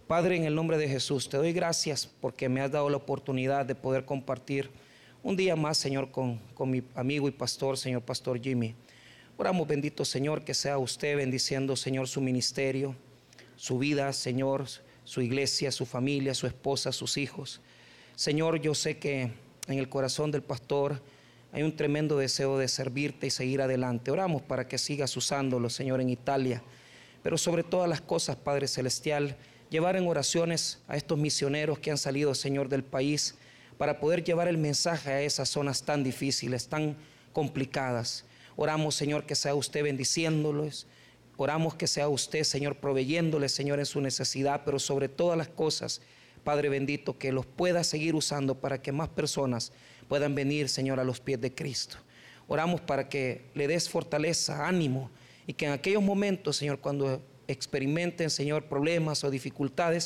Padre, en el nombre de Jesús, te doy gracias porque me has dado la oportunidad de poder compartir un día más, Señor, con mi amigo y pastor, Señor Pastor Jimmy. Oramos, bendito Señor, que sea usted bendiciendo, Señor, su ministerio, su vida, Señor, su iglesia, su familia, su esposa, sus hijos. Señor, yo sé que en el corazón del pastor hay un tremendo deseo de servirte y seguir adelante. Oramos para que sigas usándolo, Señor, en Italia. Pero sobre todas las cosas, Padre Celestial, llevar en oraciones a estos misioneros que han salido, Señor, del país, para poder llevar el mensaje a esas zonas tan difíciles, tan complicadas. Oramos, Señor, que sea usted bendiciéndolos. Oramos que sea usted, Señor, proveyéndoles, Señor, en su necesidad, pero sobre todas las cosas, Padre bendito, que los pueda seguir usando para que más personas puedan venir, Señor, a los pies de Cristo. Oramos para que le des fortaleza, ánimo, y que en aquellos momentos, Señor, cuando experimenten, Señor, problemas o dificultades,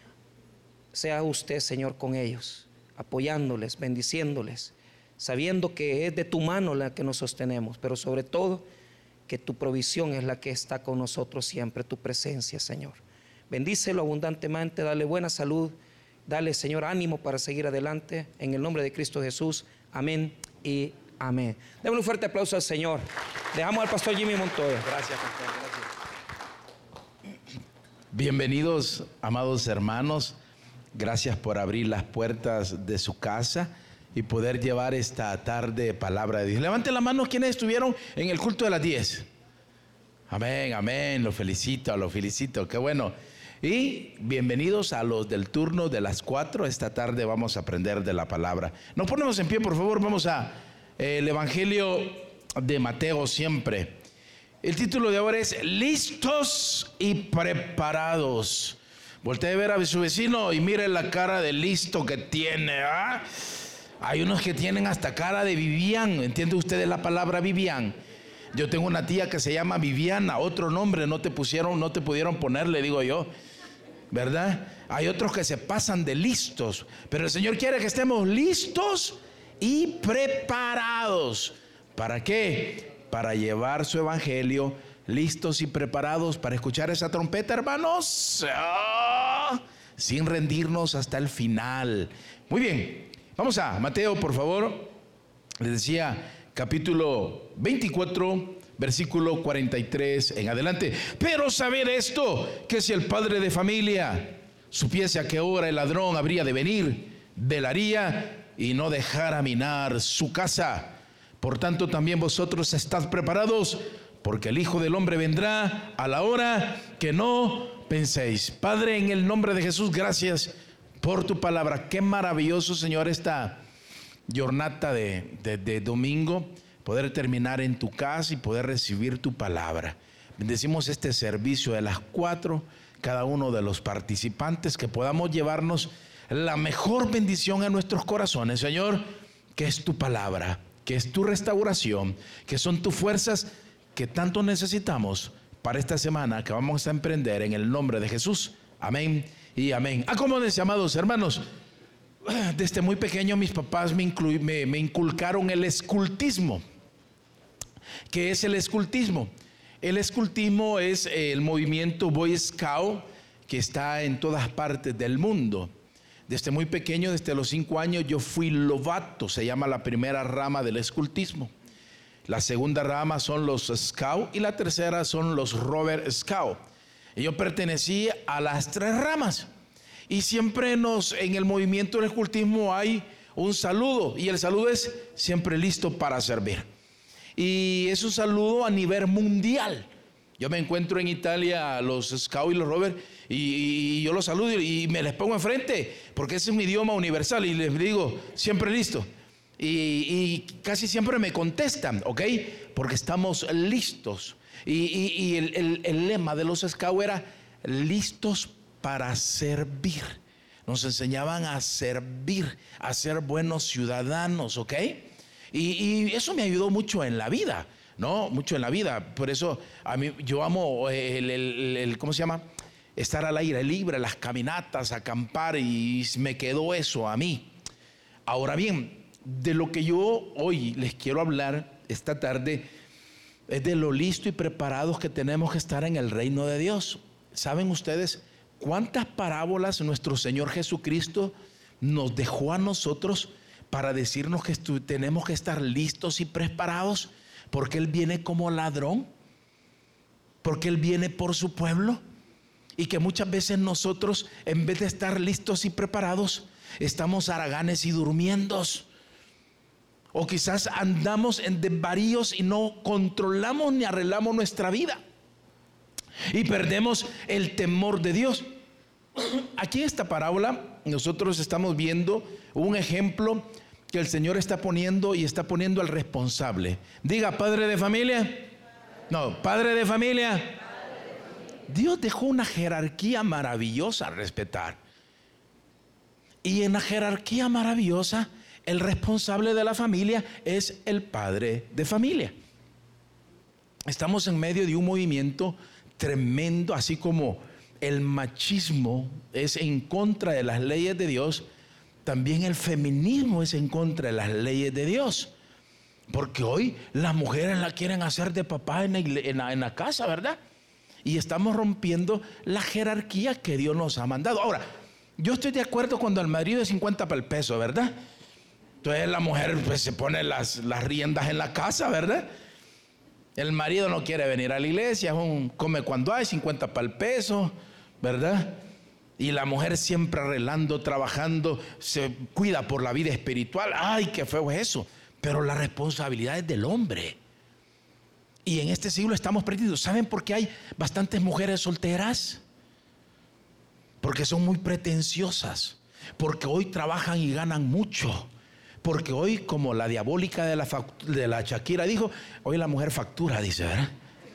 sea usted, Señor, con ellos, apoyándoles, bendiciéndoles, sabiendo que es de tu mano la que nos sostenemos, pero sobre todo que tu provisión es la que está con nosotros siempre, tu presencia, Señor. Bendícelo abundantemente, dale buena salud, dale, Señor, ánimo para seguir adelante, en el nombre de Cristo Jesús, amén y amén. Démosle un fuerte aplauso al Señor. Dejamos al pastor Jimmy Montoya. Gracias, pastor, gracias. Bienvenidos, amados hermanos. Gracias por abrir las puertas de su casa y poder llevar esta tarde palabra de Dios. Levanten la mano quienes estuvieron en el culto de las 10. Amén, amén, lo felicito, qué bueno. Y bienvenidos a los del turno de las 4. Esta tarde vamos a aprender de la palabra. Nos ponemos en pie, por favor. Vamos a el Evangelio de Mateo siempre. El título de ahora es listos y preparados. Voltee a ver a su vecino y mire la cara de listo que tiene, ¿ah? Hay unos que tienen hasta cara de Vivian. ¿Entiende usted la palabra Vivian? Yo tengo una tía que se llama Viviana, otro nombre no te pudieron ponerle, digo yo, ¿verdad? Hay otros que se pasan de listos, pero el Señor quiere que estemos listos y preparados. ¿Para qué? Para llevar su evangelio, listos y preparados para escuchar esa trompeta, hermanos, sin rendirnos hasta el final. Muy bien, vamos a Mateo, por favor. Les decía, capítulo 24, versículo 43 en adelante. Pero saber esto, que si el padre de familia supiese a qué hora el ladrón habría de venir, velaría y no dejara minar su casa. Por tanto, también vosotros estad preparados, porque el Hijo del Hombre vendrá a la hora que no penséis. Padre, en el nombre de Jesús, gracias por tu palabra. Qué maravilloso, Señor, esta jornada de domingo, poder terminar en tu casa y poder recibir tu palabra. Bendecimos este servicio de las 4, cada uno de los participantes, que podamos llevarnos la mejor bendición a nuestros corazones, Señor, que es tu palabra, que es tu restauración, que son tus fuerzas que tanto necesitamos para esta semana que vamos a emprender en el nombre de Jesús. Amén y amén. Acomódense, amados hermanos. Desde muy pequeño mis papás me inculcaron el escultismo. ¿Qué es el escultismo? El escultismo es el movimiento Boy Scout que está en todas partes del mundo. Desde muy pequeño, desde los 5 años, yo fui lobato, se llama la primera rama del escultismo. La segunda rama son los Scout y la tercera son los Rover Scout. Y yo pertenecí a las 3 ramas. Y siempre en el movimiento del escultismo hay un saludo, y el saludo es siempre listo para servir. Y es un saludo a nivel mundial. Yo me encuentro en Italia, los Scout y los Rover, y yo los saludo y me les pongo enfrente, porque ese es un idioma universal, y les digo, siempre listo. Y casi siempre me contestan, ¿ok? Porque estamos listos. Y el lema de los Scout era listos para servir. Nos enseñaban a servir, a ser buenos ciudadanos, ¿ok? Y eso me ayudó mucho en la vida, ¿no? Mucho en la vida. Por eso yo amo ¿cómo se llama? Estar al aire libre, las caminatas, acampar, y me quedó eso a mí. Ahora bien, de lo que yo hoy les quiero hablar esta tarde es de lo listo y preparados que tenemos que estar en el reino de Dios. ¿Saben ustedes ¿cuántas parábolas nuestro Señor Jesucristo nos dejó a nosotros para decirnos que tenemos que estar listos y preparados? Porque Él viene como ladrón, porque Él viene por su pueblo, y que muchas veces nosotros, en vez de estar listos y preparados, estamos haraganes y durmiendos. O quizás andamos en desvaríos y no controlamos ni arreglamos nuestra vida y perdemos el temor de Dios. Aquí en esta parábola nosotros estamos viendo un ejemplo que el Señor está poniendo, y está poniendo al responsable. Diga, padre de familia. No, padre de familia. Dios dejó una jerarquía maravillosa a respetar. Y en la jerarquía maravillosa, el responsable de la familia es el padre de familia. Estamos en medio de un movimiento tremendo, así como el machismo es en contra de las leyes de Dios, también el feminismo es en contra de las leyes de Dios. Porque hoy las mujeres la quieren hacer de papá en la casa, ¿verdad? Y estamos rompiendo la jerarquía que Dios nos ha mandado. Ahora, yo estoy de acuerdo cuando el marido es 50 para el peso, ¿verdad? Entonces la mujer pues se pone las riendas en la casa, ¿verdad? El marido no quiere venir a la iglesia, come cuando hay, 50 para el peso, ¿verdad? Y la mujer siempre arreglando, trabajando, se cuida por la vida espiritual. ¡Ay, qué feo es eso! Pero la responsabilidad es del hombre. Y en este siglo estamos perdidos. ¿Saben por qué hay bastantes mujeres solteras? Porque son muy pretenciosas. Porque hoy trabajan y ganan mucho. Porque hoy, como la diabólica de la Shakira dijo, hoy la mujer factura, dice, ¿verdad?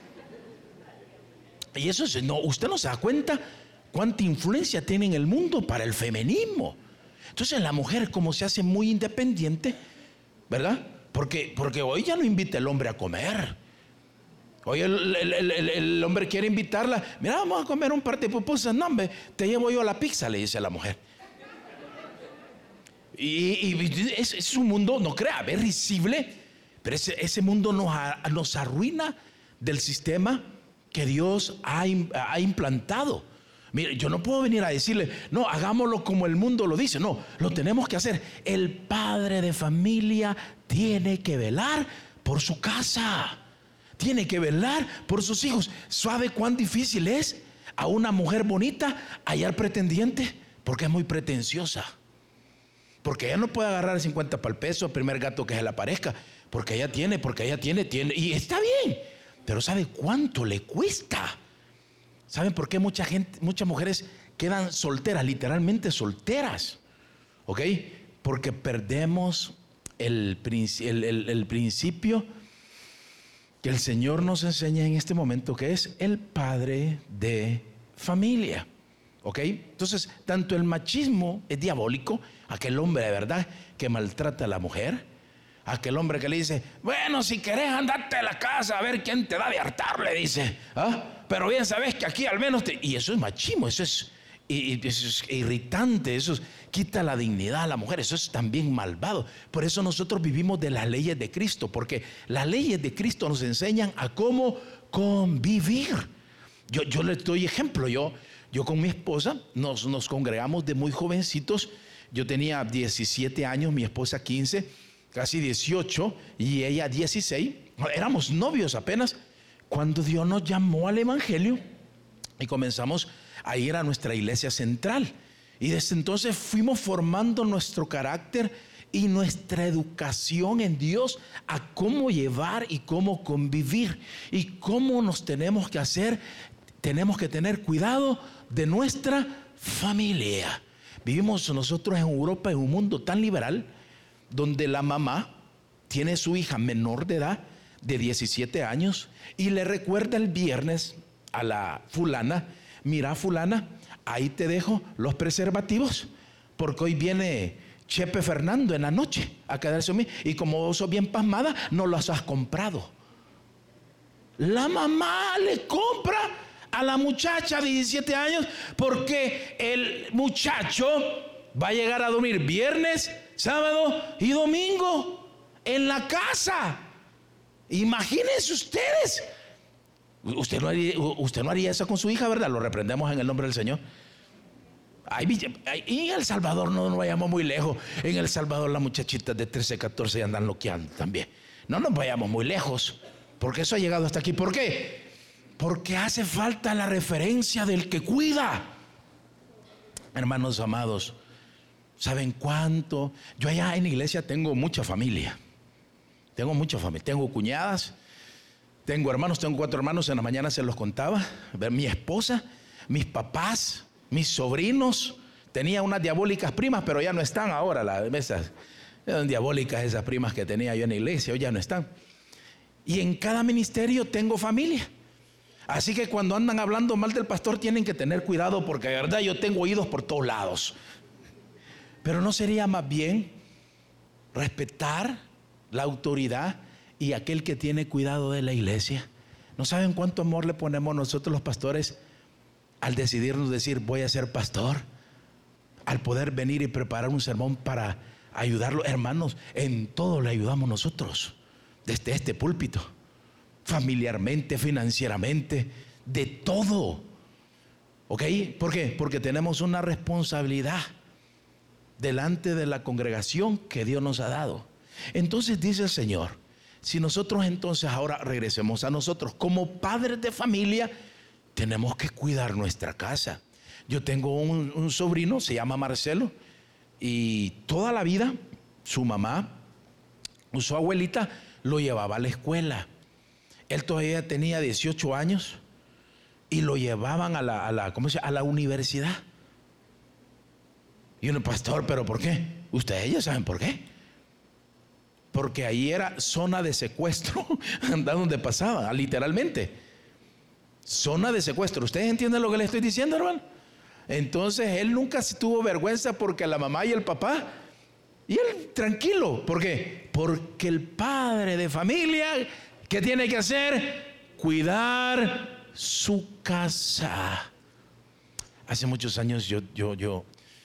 Y eso es, no, usted no se da cuenta cuánta influencia tiene en el mundo para el feminismo. Entonces la mujer, como se hace muy independiente, ¿verdad? Porque hoy ya no invita el hombre a comer. Hoy el hombre quiere invitarla. Mira, vamos a comer un par de pupusas. No, hombre, te llevo yo a la pizza, le dice la mujer. Y es un mundo, no crea, es risible, pero ese mundo nos arruina del sistema que Dios ha implantado. Mire, yo no puedo venir a decirle, no, hagámoslo como el mundo lo dice. No, lo tenemos que hacer. El padre de familia tiene que velar por su casa, tiene que velar por sus hijos. ¿Sabe cuán difícil es a una mujer bonita hallar pretendiente? Porque es muy pretenciosa. Porque ella no puede agarrar 50 para el peso el primer gato que se le aparezca. Porque ella tiene, y está bien. Pero ¿sabe cuánto le cuesta? ¿Saben por qué muchas mujeres quedan solteras, literalmente solteras? ¿Ok? Porque perdemos el principio que el Señor nos enseña en este momento, que es el padre de familia. ¿Ok? Entonces, tanto el machismo es diabólico, aquel hombre de verdad que maltrata a la mujer, aquel hombre que le dice, bueno, si querés andate a la casa a ver quién te da de hartar, le dice, ¿ah? Pero bien sabes que aquí al menos y eso es machismo, eso es irritante, eso quita la dignidad a la mujer, eso es también malvado. Por eso nosotros vivimos de las leyes de Cristo, porque las leyes de Cristo nos enseñan a cómo convivir. Yo les doy ejemplo. Yo con mi esposa nos congregamos de muy jovencitos. Yo tenía 17 años, mi esposa 15, casi 18 y ella 16. Éramos novios apenas cuando Dios nos llamó al evangelio y comenzamos a ir a nuestra iglesia central. Y desde entonces fuimos formando nuestro carácter y nuestra educación en Dios a cómo llevar y cómo convivir y cómo nos tenemos que hacer. Tenemos que tener cuidado de nuestra familia. Vivimos nosotros en Europa, en un mundo tan liberal, donde la mamá tiene su hija menor de edad, de 17 años, y le recuerda el viernes a la fulana, mira fulana, ahí te dejo los preservativos, porque hoy viene Chepe Fernando en la noche a quedarse conmigo, y como vos sos bien pasmada, no los has comprado. La mamá le compra a la muchacha de 17 años porque el muchacho va a llegar a dormir viernes, sábado y domingo en la casa. Imagínense ustedes. Usted no haría eso con su hija, ¿verdad? Lo reprendemos en el nombre del Señor. Y en El Salvador no nos vayamos muy lejos. En El Salvador las muchachitas de 13, 14 andan loqueando también. No nos vayamos muy lejos, porque eso ha llegado hasta aquí. ¿Por qué? Porque hace falta la referencia del que cuida. Hermanos amados, ¿saben cuánto? Yo allá en la iglesia tengo mucha familia. Tengo cuñadas, tengo hermanos, tengo 4 hermanos. En la mañana se los contaba. Mi esposa, mis papás, mis sobrinos. Tenía unas diabólicas primas, pero ya no están ahora. Eran diabólicas esas primas que tenía yo en la iglesia, hoy ya no están. Y en cada ministerio tengo familia. Así que cuando andan hablando mal del pastor tienen que tener cuidado, porque de verdad yo tengo oídos por todos lados. Pero ¿no sería más bien respetar la autoridad y aquel que tiene cuidado de la iglesia? ¿No saben cuánto amor le ponemos nosotros los pastores al decidirnos decir voy a ser pastor? Al poder venir y preparar un sermón para ayudarlo. Hermanos, en todo le ayudamos nosotros, desde este púlpito, familiarmente, financieramente, de todo. ¿Ok? ¿Por qué? Porque tenemos una responsabilidad delante de la congregación que Dios nos ha dado. Entonces dice el Señor, si nosotros entonces ahora regresemos a nosotros como padres de familia, tenemos que cuidar nuestra casa. Yo tengo un sobrino, se llama Marcelo, y toda la vida su mamá, su abuelita, lo llevaba a la escuela. Él todavía tenía 18 años y lo llevaban a la universidad. Y uno, pastor, ¿pero por qué? Ustedes ya saben por qué. Porque ahí era zona de secuestro, donde pasaba, literalmente. Zona de secuestro. ¿Ustedes entienden lo que le estoy diciendo, hermano? Entonces él nunca se tuvo vergüenza porque la mamá y el papá, y él tranquilo. ¿Por qué? Porque el padre de familia, ¿qué tiene que hacer? Cuidar su casa. Hace muchos años yo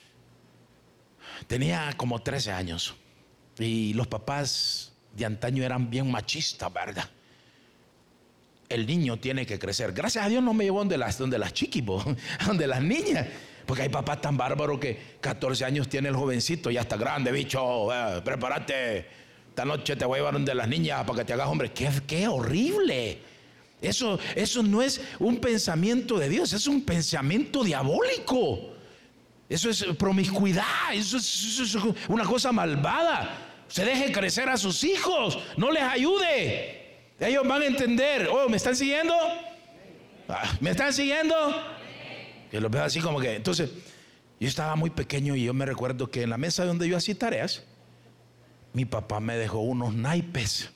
tenía como 13 años y los papás de antaño eran bien machistas, ¿verdad? El niño tiene que crecer. Gracias a Dios no me llevó donde las chiquis, donde las niñas. Porque hay papás tan bárbaros que 14 años tiene el jovencito, ya está grande, bicho, prepárate. Esta noche te voy a llevar donde las niñas para que te hagas hombre. ¡Qué horrible! Eso no es un pensamiento de Dios, es un pensamiento diabólico. Eso es promiscuidad, eso es una cosa malvada. Usted deje crecer a sus hijos, no les ayude. Ellos van a entender. Oh, ¿me están siguiendo? ¿Me están siguiendo? Que los veo así como que. Entonces, yo estaba muy pequeño y yo me recuerdo que en la mesa donde yo hacía tareas, mi papá me dejó unos naipes.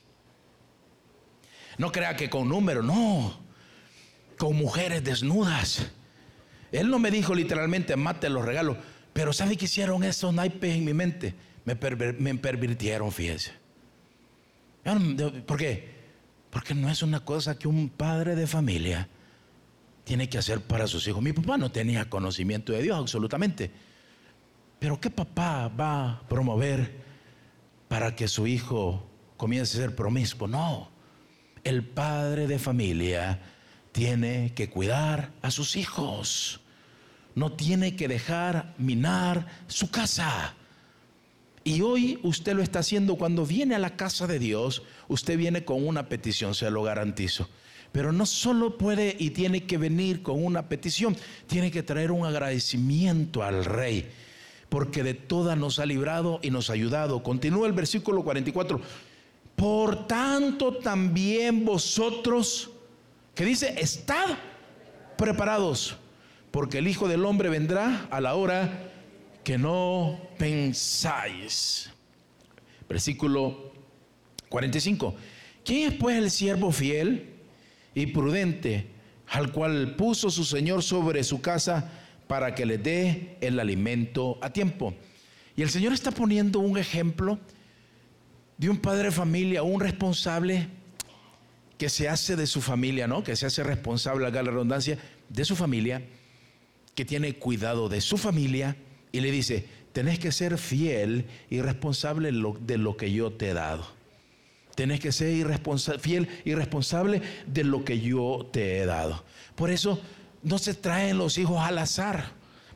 No crea que con números, no, con mujeres desnudas. Él no me dijo literalmente mate los regalos, pero ¿sabe qué hicieron esos naipes en mi mente? Me pervirtieron, fíjese. ¿Por qué? Porque no es una cosa que un padre de familia tiene que hacer para sus hijos. Mi papá no tenía conocimiento de Dios absolutamente, pero ¿qué papá va a promover para que su hijo comience a ser promiscuo? No, el padre de familia tiene que cuidar a sus hijos, no tiene que dejar minar su casa. Y hoy usted lo está haciendo. Cuando viene a la casa de Dios, usted viene con una petición, se lo garantizo. Pero no solo puede y tiene que venir con una petición, tiene que traer un agradecimiento al Rey, porque de todas nos ha librado y nos ha ayudado. Continúa el versículo 44. Por tanto también vosotros, que dice, estad preparados, porque el Hijo del Hombre vendrá a la hora que no pensáis. Versículo 45. ¿Quién es pues el siervo fiel y prudente, al cual puso su Señor sobre su casa para que le dé el alimento a tiempo? Y el Señor está poniendo un ejemplo de un padre de familia, un responsable que se hace de su familia, ¿no? Que se hace responsable, haga la redundancia, de su familia, que tiene cuidado de su familia. Y le dice, tenés que ser fiel y responsable de lo que yo te he dado. Tenés que ser fiel y responsable de lo que yo te he dado. Por eso no se traen los hijos al azar.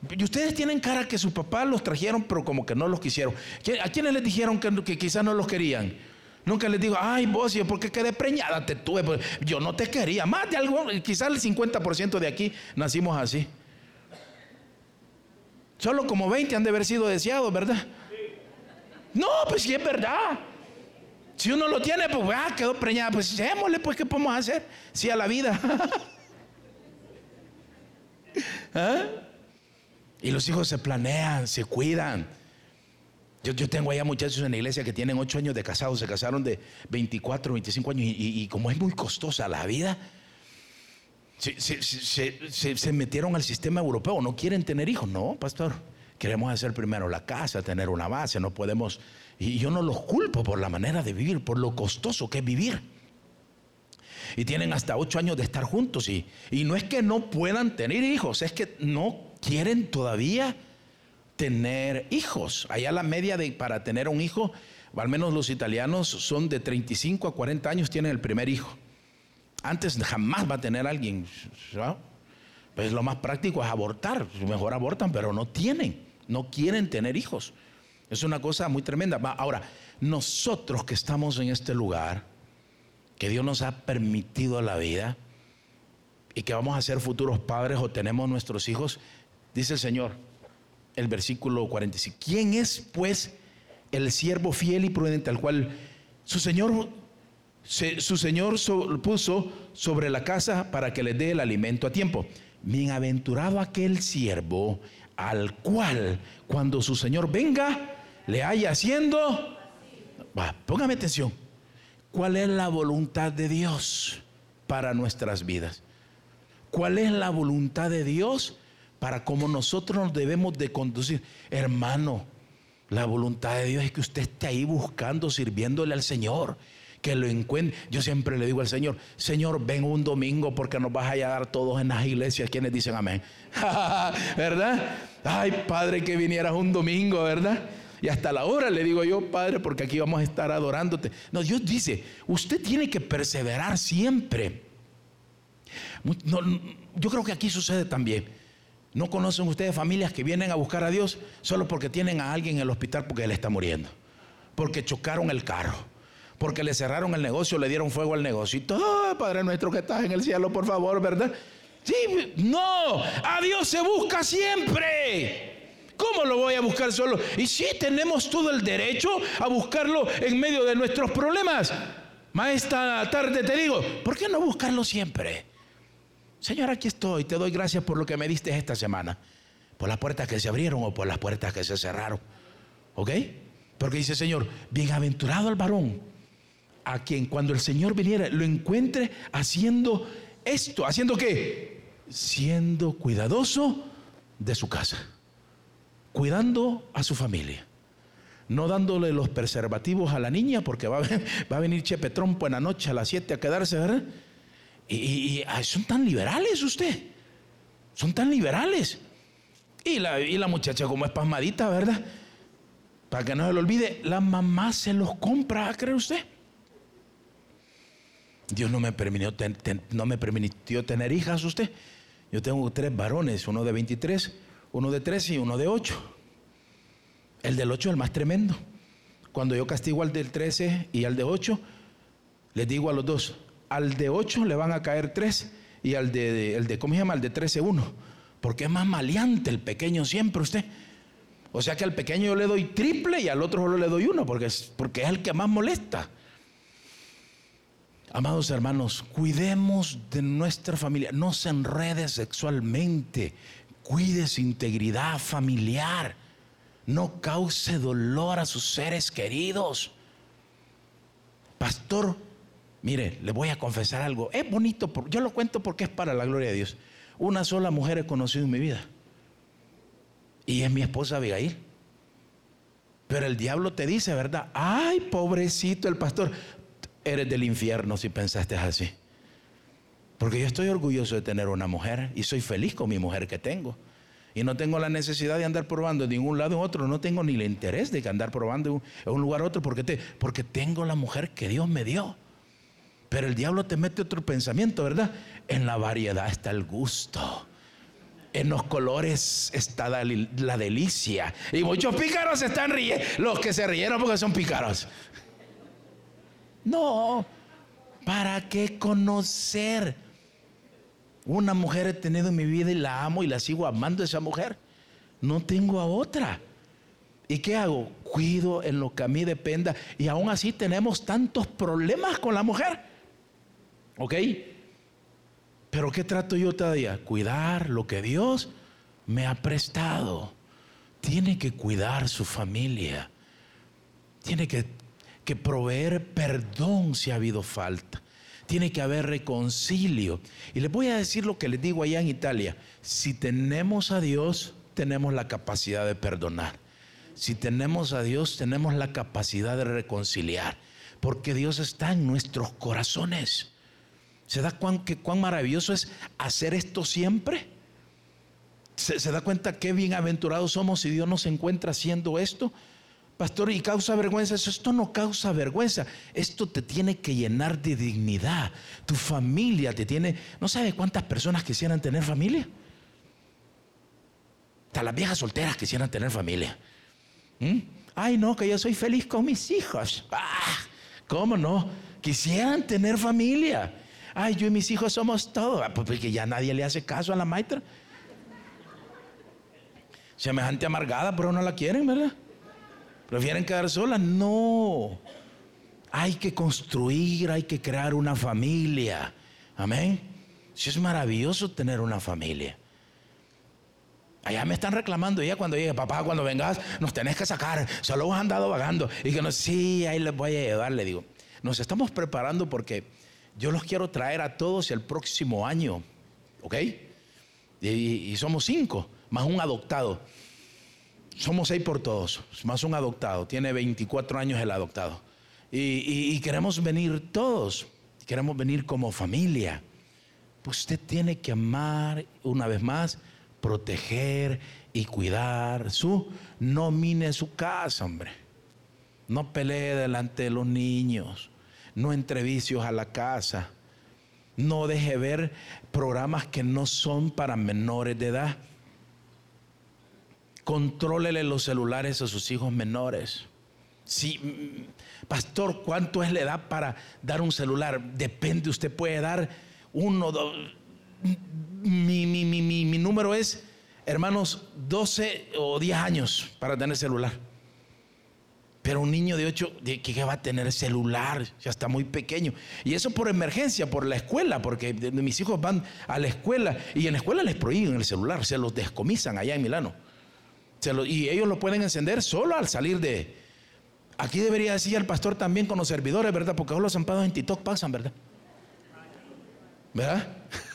Y ustedes tienen cara que sus papás los trajeron, pero como que no los quisieron. ¿A quiénes les dijeron que quizás no los querían? Nunca les digo, ay vos, ¿por qué quedé preñada? Te tuve, pues, yo no te quería. Más de algo, quizás el 50% de aquí nacimos así. Solo como 20 han de haber sido deseados, ¿verdad? No, pues sí es verdad. Si uno lo tiene, pues quedó preñada. Pues démosle, pues ¿qué podemos hacer? Sí a la vida. ¿Ah? Y los hijos se planean, se cuidan. Yo tengo allá muchachos en la iglesia que tienen 8 años de casados. Se casaron de 24, 25 años. Y como es muy costosa la vida, se metieron al sistema europeo. No quieren tener hijos. No, pastor, queremos hacer primero la casa, tener una base. No podemos. Y yo no los culpo por la manera de vivir, por lo costoso que es vivir. Y tienen hasta 8 años de estar juntos. Y no es que no puedan tener hijos, es que no quieren todavía tener hijos. Allá la media para tener un hijo, o al menos los italianos, son de 35 a 40 años tienen el primer hijo. Antes jamás va a tener alguien, ¿no? Pues lo más práctico es abortar. Mejor abortan, pero no quieren tener hijos. Es una cosa muy tremenda. Ahora, nosotros que estamos en este lugar, que Dios nos ha permitido la vida y que vamos a ser futuros padres o tenemos nuestros hijos, dice el Señor, el versículo 45, ¿quién es pues el siervo fiel y prudente al cual su Señor puso sobre la casa para que le dé el alimento a tiempo? Bienaventurado aquel siervo al cual cuando su Señor venga le haya haciendo. Póngame atención. ¿Cuál es la voluntad de Dios para nuestras vidas? ¿Cuál es la voluntad de Dios para cómo nosotros nos debemos de conducir? Hermano, la voluntad de Dios es que usted esté ahí buscando, sirviéndole al Señor, que lo encuentre. Yo siempre le digo al Señor, Señor, ven un domingo porque nos vas a hallar todos en las iglesias. ¿Quiénes dicen amén? ¿Verdad? Ay, Padre, que vinieras un domingo, ¿verdad? Y hasta la hora le digo yo, Padre, porque aquí vamos a estar adorándote. No, Dios dice, usted tiene que perseverar siempre. No, yo creo que aquí sucede también. ¿No conocen ustedes familias que vienen a buscar a Dios solo porque tienen a alguien en el hospital porque él está muriendo? Porque chocaron el carro, porque le cerraron el negocio, le dieron fuego al negocio. Y todo, Padre nuestro que estás en el cielo, por favor, ¿verdad? Sí, no, a Dios se busca siempre. ¿Cómo lo voy a buscar solo? Y sí, tenemos todo el derecho a buscarlo en medio de nuestros problemas. Esta tarde te digo, ¿por qué no buscarlo siempre? Señor, aquí estoy, te doy gracias por lo que me diste esta semana. Por las puertas que se abrieron o por las puertas que se cerraron. ¿Ok? Porque dice Señor, bienaventurado el varón a quien cuando el Señor viniera lo encuentre haciendo esto. ¿Haciendo qué? Siendo cuidadoso de su casa. Cuidando a su familia. No dándole los preservativos a la niña porque va a venir Chepe Trompo en la noche a las 7 a quedarse, ¿verdad? Y son tan liberales usted. Son tan liberales. Y la muchacha como es pasmadita, ¿verdad? Para que no se lo olvide, la mamá se los compra, ¿cree usted? Dios no me permitió tener hijas usted. Yo tengo 3 varones, uno de 23, uno de 13 y uno de 8. El del 8 es el más tremendo. Cuando yo castigo al del 13 y al de 8, les digo a los dos, al de 8 le van a caer 3 y al de ¿cómo se llama? Al de 13, 1. Porque es más maleante el pequeño siempre usted. O sea que al pequeño yo le doy triple y al otro solo le doy 1 porque es el que más molesta. Amados hermanos, cuidemos de nuestra familia. No se enrede sexualmente. Cuide su integridad familiar. No cause dolor a sus seres queridos. Pastor, mire, le voy a confesar algo. Es bonito, yo lo cuento porque es para la gloria de Dios. Una sola mujer he conocido en mi vida. Y es mi esposa Abigail. Pero el diablo te dice, ¿verdad? Ay, pobrecito el pastor. Eres del infierno si pensaste así. Porque yo estoy orgulloso de tener una mujer y soy feliz con mi mujer que tengo. Y no tengo la necesidad de andar probando de ningún lado a otro. No tengo ni el interés de andar probando de un lugar a otro porque tengo la mujer que Dios me dio. Pero el diablo te mete otro pensamiento, ¿verdad? En la variedad está el gusto. En los colores está la delicia. Y muchos pícaros se están riendo. Los que se rieron porque son pícaros. No, ¿para qué conocer? Una mujer he tenido en mi vida y la amo y la sigo amando a esa mujer. No tengo a otra. ¿Y qué hago? Cuido en lo que a mí dependa. Y aún así tenemos tantos problemas con la mujer. ¿Ok? Pero ¿qué trato yo todavía? Cuidar lo que Dios me ha prestado. Tiene que cuidar su familia. Tiene que proveer perdón si ha habido falta. Tiene que haber reconcilio. Y les voy a decir lo que les digo allá en Italia. Si tenemos a Dios, tenemos la capacidad de perdonar. Si tenemos a Dios, tenemos la capacidad de reconciliar. Porque Dios está en nuestros corazones. ¿Se da cuán maravilloso es hacer esto siempre? ¿Se da cuenta qué bienaventurados somos si Dios nos encuentra haciendo esto? Pastor, ¿y causa vergüenza? Esto no causa vergüenza. Esto te tiene que llenar de dignidad. Tu familia te tiene... ¿No sabe cuántas personas quisieran tener familia? Hasta las viejas solteras quisieran tener familia. Ay, no, que yo soy feliz con mis hijos. ¿Cómo no? Quisieran tener familia. Ay, yo y mis hijos somos todo. Porque ya nadie le hace caso a la maestra. Semejante amargada, pero no la quieren, ¿verdad? ¿Prefieren quedar solas? No. Hay que construir, hay que crear una familia. Amén. Sí, es maravilloso tener una familia. Allá me están reclamando ya cuando llegue: papá, cuando vengas nos tenés que sacar, solo vos has andado vagando. Y que no, sí, ahí les voy a llevar. Le digo, nos estamos preparando porque yo los quiero traer a todos el próximo año. ¿Ok? Y somos 5, más un adoptado. Somos 6 por todos, más un adoptado. Tiene 24 años el adoptado. Y queremos venir todos. Queremos venir como familia. Pues usted tiene que amar, una vez más, proteger y cuidar no mine su casa, hombre. No pelee delante de los niños. No entre vicios a la casa. No deje ver programas que no son para menores de edad. Contrólele los celulares a sus hijos menores. Sí, pastor, ¿cuánto es la edad para dar un celular? Depende, usted puede dar 1, 2. Mi número es, hermanos, 12 o 10 años para tener celular. Pero un niño de 8, ¿qué va a tener celular? Ya está muy pequeño. Y eso por emergencia, por la escuela, porque mis hijos van a la escuela y en la escuela les prohíben el celular, se los descomisan allá en Milano. Y ellos lo pueden encender solo al salir de... Aquí debería decir el pastor también con los servidores, ¿verdad? Porque los zampados en TikTok pasan, ¿verdad? ¿Verdad?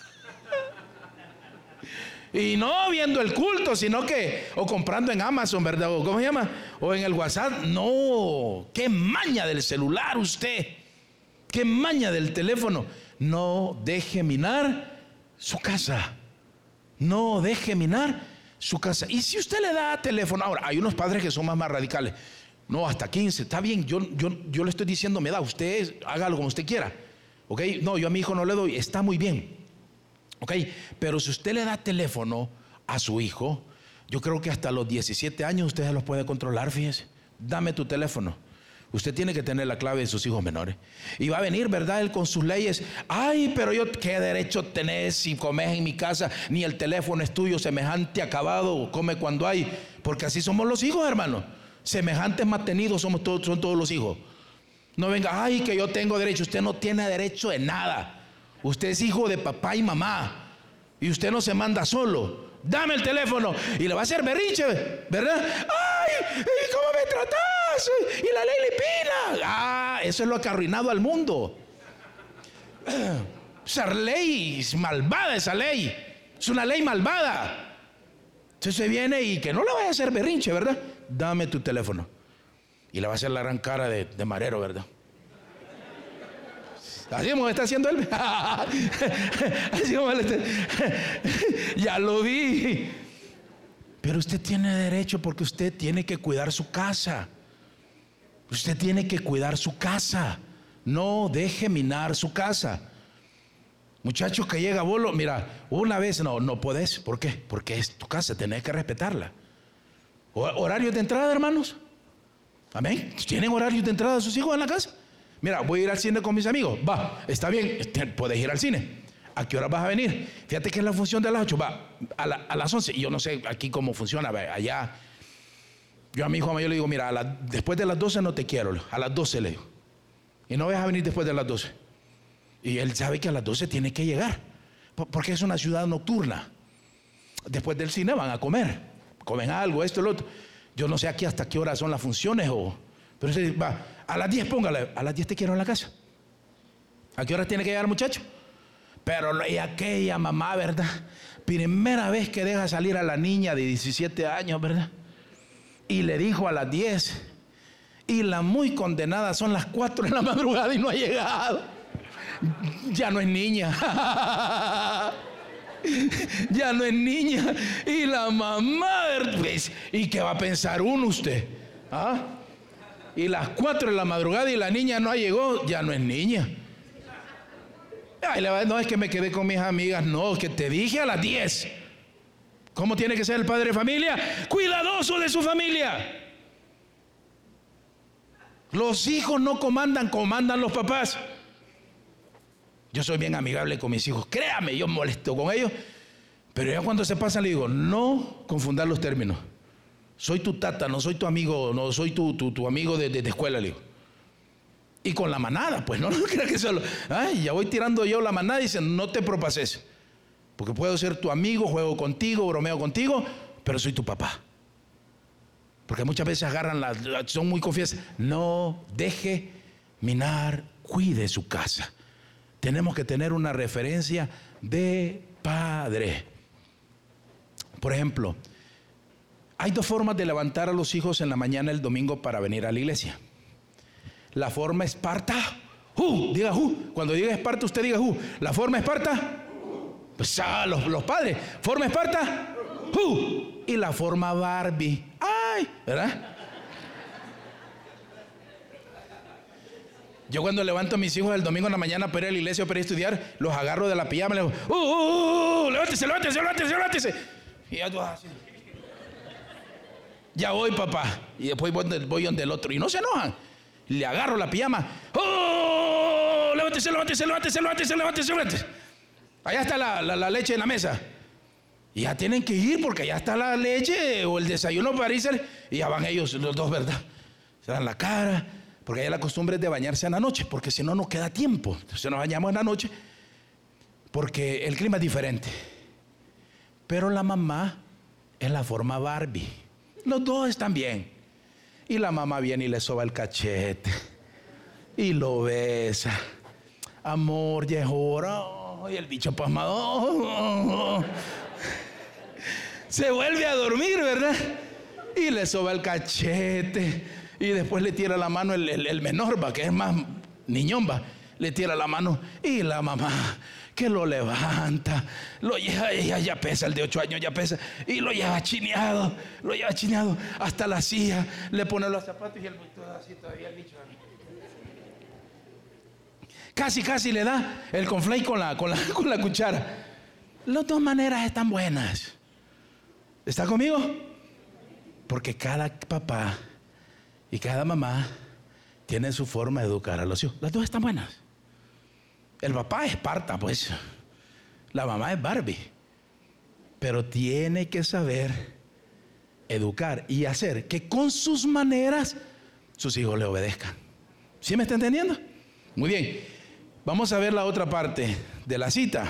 Y no viendo el culto, sino que, o comprando en Amazon, ¿verdad? O ¿cómo se llama? O en el WhatsApp. No, qué maña del celular usted. Qué maña del teléfono. No deje minar su casa. No deje minar su casa. Y si usted le da teléfono, ahora hay unos padres que son más radicales. No, hasta 15, está bien, yo le estoy diciendo, me da, usted hágalo como usted quiera. ¿Ok? No, yo a mi hijo no le doy, está muy bien. ¿Ok? Pero si usted le da teléfono a su hijo, yo creo que hasta los 17 años usted se los puede controlar, fíjese. Dame tu teléfono. Usted tiene que tener la clave de sus hijos menores. Y va a venir, ¿verdad? Él con sus leyes. Ay, pero yo, ¿qué derecho tenés si comes en mi casa? Ni el teléfono es tuyo, semejante acabado, come cuando hay. Porque así somos los hijos, hermano. Semejantes mantenidos son todos los hijos. No venga, ay, que yo tengo derecho. Usted no tiene derecho de nada. Usted es hijo de papá y mamá. Y usted no se manda solo. Dame el teléfono. Y le va a hacer berrinche, ¿verdad? Ay, ¿cómo me tratás? Y la ley le pina. Eso es lo que ha arruinado al mundo. Esa ley es malvada, esa ley. Es una ley malvada. Entonces se viene y que no le vaya a hacer berrinche, ¿verdad? Dame tu teléfono. Y le va a hacer la gran cara de marero, ¿verdad? Así como está haciendo él. Así como él está. Ya lo vi. Pero usted tiene derecho porque usted tiene que cuidar su casa. Usted tiene que cuidar su casa. No deje minar su casa. Muchachos que llega bolo, mira, una vez no podés. ¿Por qué? Porque es tu casa, tenés que respetarla. ¿Horarios de entrada, hermanos? Amén. ¿Tienen horarios de entrada de sus hijos en la casa? Mira, voy a ir al cine con mis amigos. Va, está bien, puedes ir al cine. ¿A qué hora vas a venir? Fíjate que es la función de las 8. Va, a las 11. Y yo no sé aquí cómo funciona. Allá, yo a mi hijo mayor le digo, mira, después de las 12 no te quiero. A las 12 le digo. Y no vas a venir después de las 12. Y él sabe que a las 12 tiene que llegar. Porque es una ciudad nocturna. Después del cine van a comer. Comen algo, esto, lo otro. Yo no sé aquí hasta qué hora son las funciones. Pero se va, a las 10 póngale. A las 10 te quiero en la casa. ¿A qué hora tiene que llegar, muchacho? Pero y aquella mamá, ¿verdad? Primera vez que deja salir a la niña de 17 años, ¿verdad? Y le dijo a las 10. Y la muy condenada son las 4 de la madrugada y no ha llegado. Ya no es niña. Ya no es niña. Y la mamá, pues, ¿y qué va a pensar uno usted? ¿Ah? Y las 4 de la madrugada y la niña no llegó, ya no es niña. Ay, no es que me quedé con mis amigas, no, es que te dije a las 10. ¿Cómo tiene que ser el padre de familia? Cuidadoso de su familia. Los hijos no comandan, comandan los papás. Yo soy bien amigable con mis hijos, créame, yo molesto con ellos, pero ya cuando se pasan le digo, no confundar los términos. Soy tu tata, no soy tu amigo, no soy tu amigo de escuela, le digo. Y con la manada, pues no creas que solo, ay, ya voy tirando yo la manada y dicen, no te propases, porque puedo ser tu amigo, juego contigo, bromeo contigo, pero soy tu papá. Porque muchas veces agarran son muy confiadas. No deje minar, cuide su casa. Tenemos que tener una referencia de padre. Por ejemplo, hay 2 formas de levantar a los hijos en la mañana el domingo para venir a la iglesia. La forma esparta, diga cuando diga esparta usted diga la forma esparta, pues los padres, forma esparta, y la forma Barbie, ay, ¿verdad? Yo cuando levanto a mis hijos el domingo en la mañana para ir a la iglesia o para ir a estudiar, los agarro de la pijama y les digo, levántese. Y ya tú vas así. Ya voy, papá. Y después voy donde el otro. Y no se enojan. Le agarro la pijama. Levántese. Allá está la leche en la mesa. Y ya tienen que ir porque allá está la leche o el desayuno para irse. Y ya van ellos, los dos, ¿verdad? Se dan la cara. Porque allá la costumbre es de bañarse en la noche, porque si no, no queda tiempo. Entonces nos bañamos en la noche, porque el clima es diferente. Pero la mamá es la forma Barbie. Los dos están bien. Y la mamá viene y le soba el cachete. Y lo besa. Amor, ya es hora. Y el bicho pasmado. Se vuelve a dormir, ¿verdad? Y le soba el cachete. Y después le tira la mano el menor, que es más niñón, le tira la mano y la mamá que lo levanta, lo lleva, ella ya pesa, el de 8 años ya pesa, y lo lleva chineado hasta la silla, le pone los zapatos y el todo así todavía el bicho. Casi le da el conflay con la cuchara. Las 2 maneras están buenas. ¿Está conmigo? Porque cada papá y cada mamá tiene su forma de educar a los hijos. Las 2 están buenas. El papá es Esparta, pues. La mamá es Barbie. Pero tiene que saber educar y hacer que con sus maneras sus hijos le obedezcan. ¿Sí me está entendiendo? Muy bien. Vamos a ver la otra parte de la cita.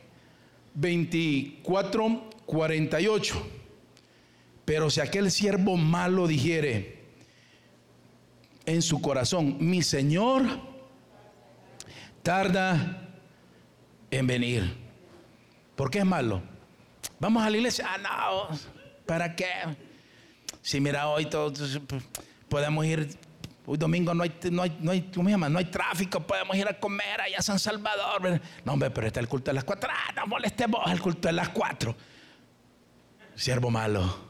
24:48. Pero si aquel siervo malo dijere en su corazón, mi Señor tarda en venir. ¿Por qué es malo? Vamos a la iglesia. No, ¿para qué? Si mira, hoy todos podemos ir. Hoy domingo no hay, ¿cómo se llama? No hay tráfico, podemos ir a comer allá a San Salvador. No, hombre, pero está el culto de las 4. No molestemos el culto de las 4. Siervo malo.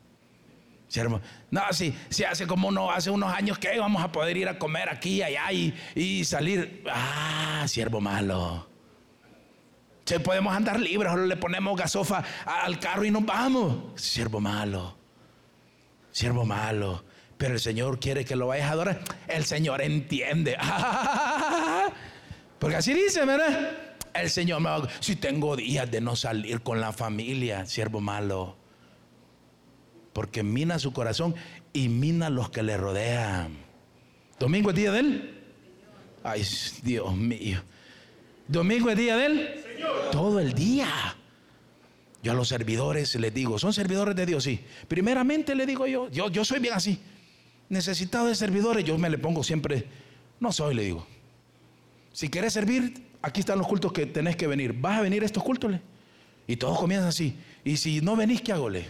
No, si hace hace unos años que vamos a poder ir a comer aquí, allá y salir. Siervo malo. Si podemos andar libres, solo le ponemos gasofa al carro y nos vamos. Siervo malo, siervo malo. Pero el Señor quiere que lo vayas a adorar. El Señor entiende. Porque así dice, ¿verdad? El Señor me va, si tengo días de no salir con la familia, siervo malo. Porque mina su corazón y mina los que le rodean. ¿Domingo es día de Él? Ay, Dios mío. ¿Domingo es día de Él? Señor. Todo el día. Yo a los servidores les digo, ¿son servidores de Dios? Sí. Primeramente le digo yo soy bien así. Necesitado de servidores, yo me le pongo siempre, no soy, le digo. Si querés servir, aquí están los cultos que tenés que venir. ¿Vas a venir a estos cultos? Y todos comienzan así. Y si no venís, ¿qué hago?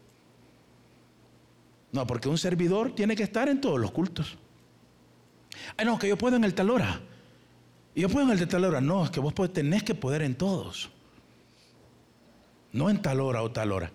No, porque un servidor tiene que estar en todos los cultos. Ay, no, que yo puedo en el tal hora. Y yo puedo en el de tal hora. No, es que vos tenés que poder en todos. No en tal hora o tal hora.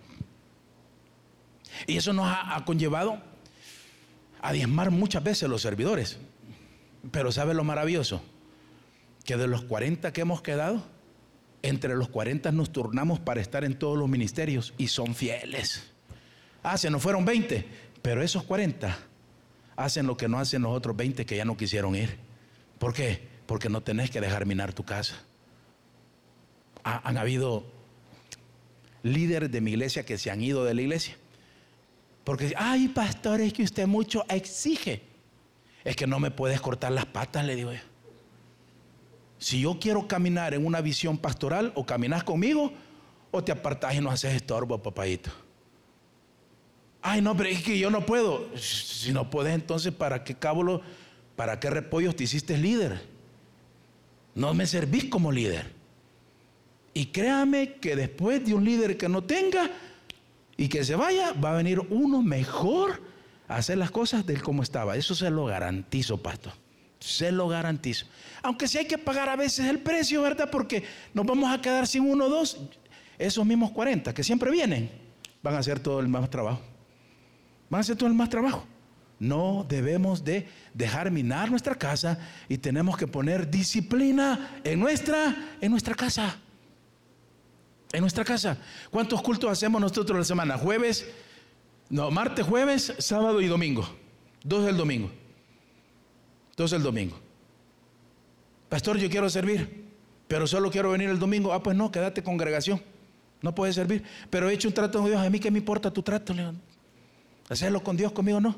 Y eso nos ha conllevado a diezmar muchas veces los servidores. Pero ¿sabe lo maravilloso? Que de los 40 que hemos quedado, entre los 40 nos turnamos para estar en todos los ministerios y son fieles. Se nos fueron 20, pero esos 40 hacen lo que no hacen los otros 20 que ya no quisieron ir. ¿Por qué? Porque no tenés que dejar minar tu casa. Han habido líderes de mi iglesia que se han ido de la iglesia. Porque, ay, pastor, es que usted mucho exige. Es que no me puedes cortar las patas, le digo yo. Si yo quiero caminar en una visión pastoral, o caminas conmigo, o te apartás y no haces estorbo, papadito. Ay, no, pero es que yo no puedo. Si no puedes, entonces, ¿para qué repollos te hiciste líder? No me servís como líder. Y créame que después de un líder que no tenga y que se vaya, va a venir uno mejor a hacer las cosas de como estaba. Eso se lo garantizo, pastor. Se lo garantizo. Aunque sí hay que pagar a veces el precio, ¿verdad? Porque nos vamos a quedar sin uno o dos. Esos mismos 40 que siempre vienen van a hacer todo el más trabajo. Van a hacer todo el más trabajo. No debemos de dejar minar nuestra casa y tenemos que poner disciplina en nuestra casa. En nuestra casa. ¿Cuántos cultos hacemos nosotros la semana? Martes, jueves, sábado y domingo. 2 el domingo. 2 el domingo. Pastor, yo quiero servir, pero solo quiero venir el domingo. Pues no, quédate congregación. No puedes servir. Pero he hecho un trato con Dios. A mí qué me importa tu trato, León. Hacerlo con Dios, conmigo no.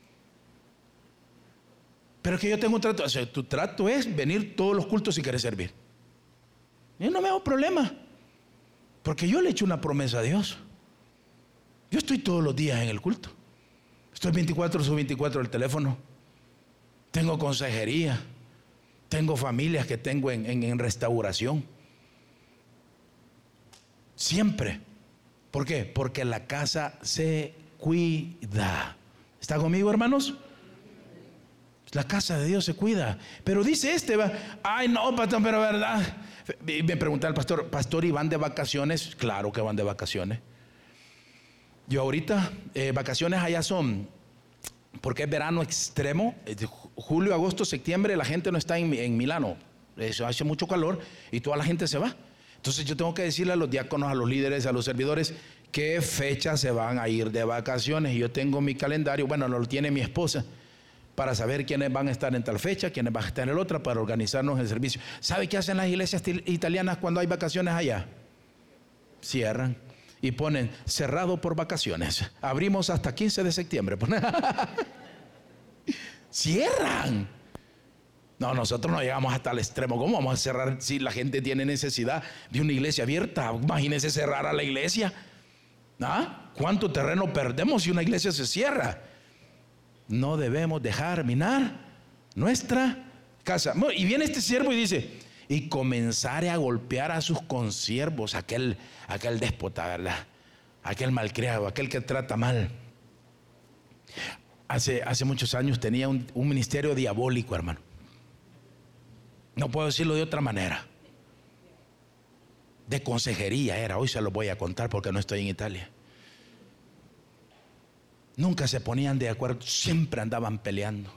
Pero es que yo tengo un trato. O sea, tu trato es venir todos los cultos si quieres servir. Yo no me hago problema. Porque yo le he hecho una promesa a Dios. Yo estoy todos los días en el culto. Estoy 24/24 del teléfono. Tengo consejería. Tengo familias que tengo en restauración. Siempre. ¿Por qué? Porque la casa se cuida. ¿Está conmigo, hermanos? La casa de Dios se cuida. Pero dice ay no, pastor, pero verdad. Me pregunta el pastor, ¿y van de vacaciones? Claro que van de vacaciones. Yo ahorita, vacaciones allá son, porque es verano extremo, julio, agosto, septiembre, la gente no está en Milano, hace mucho calor y toda la gente se va. Entonces yo tengo que decirle a los diáconos, a los líderes, a los servidores, qué fecha se van a ir de vacaciones. Y yo tengo mi calendario, bueno, lo tiene mi esposa, para saber quiénes van a estar en tal fecha, quiénes van a estar en el otra, para organizarnos el servicio. ¿Sabe qué hacen las iglesias italianas cuando hay vacaciones allá? Cierran y ponen cerrado por vacaciones. Abrimos hasta 15 de septiembre. Cierran. No, nosotros no llegamos hasta el extremo. ¿Cómo vamos a cerrar si la gente tiene necesidad de una iglesia abierta? Imagínense cerrar a la iglesia. ¿Cuánto terreno perdemos si una iglesia se cierra? No debemos dejar minar nuestra casa. Y viene este siervo y dice, y comenzaré a golpear a sus consiervos, aquel déspota, ¿verdad? Aquel malcriado, aquel que trata mal. Hace muchos años tenía un ministerio diabólico, hermano. No puedo decirlo de otra manera. De consejería era. Hoy se lo voy a contar porque no estoy en Italia. Nunca se ponían de acuerdo, siempre andaban peleando.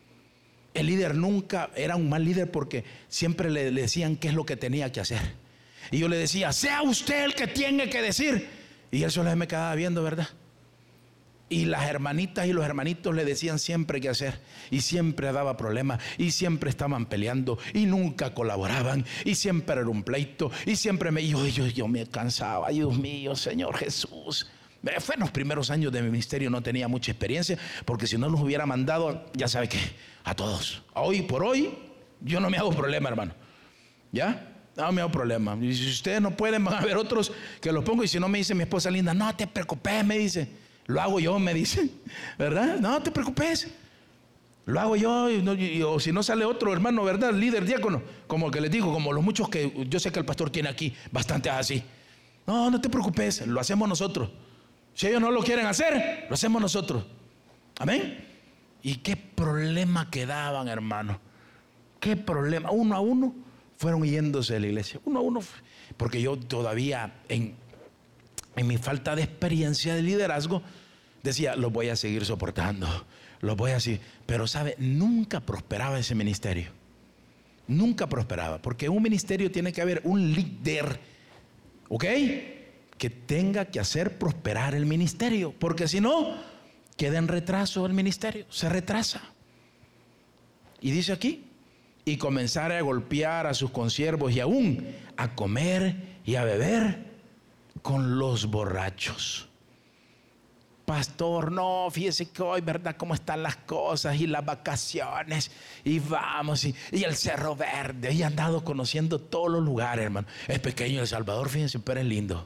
El líder nunca era un mal líder porque siempre le decían qué es lo que tenía que hacer. Y yo le decía, sea usted el que tiene que decir. Y él solo me quedaba viendo, ¿verdad? Y las hermanitas y los hermanitos le decían siempre qué hacer. Y siempre daba problemas. Y siempre estaban peleando. Y nunca colaboraban. Y siempre era un pleito. Y siempre yo me cansaba. Ay, Dios mío, Señor Jesús. Fue en los primeros años de mi ministerio, no tenía mucha experiencia. Porque si no los hubiera mandado, ya sabe qué, a todos. Hoy por hoy, yo no me hago problema, hermano. ¿Ya? No me hago problema. Y si ustedes no pueden, van a haber otros que los pongo. Y si no, me dice mi esposa linda, no te preocupes, me dice. Lo hago yo, me dice, ¿verdad? No te preocupes. Lo hago yo, o si no sale otro hermano, ¿verdad? Líder, diácono, como que les digo, como los muchos que yo sé que el pastor tiene aquí, bastantes así. No te preocupes, lo hacemos nosotros. Si ellos no lo quieren hacer, lo hacemos nosotros. Amén. Y qué problema quedaban, hermano. Qué problema. Uno a uno fueron yéndose de la iglesia. Uno a uno. Porque yo todavía en mi falta de experiencia de liderazgo decía, los voy a seguir soportando, los voy a seguir. Pero sabe, nunca prosperaba ese ministerio. Nunca prosperaba. Porque en un ministerio tiene que haber un líder, ¿ok?, que tenga que hacer prosperar el ministerio. Porque si no, queda en retraso el ministerio. Se retrasa. Y dice aquí, y comenzar a golpear a sus consiervos y aún a comer y a beber con los borrachos. Pastor, no, fíjese que hoy, ¿verdad?, cómo están las cosas y las vacaciones y vamos y el Cerro Verde, y he andado conociendo todos los lugares, hermano. Es pequeño El Salvador, fíjense, pero es lindo.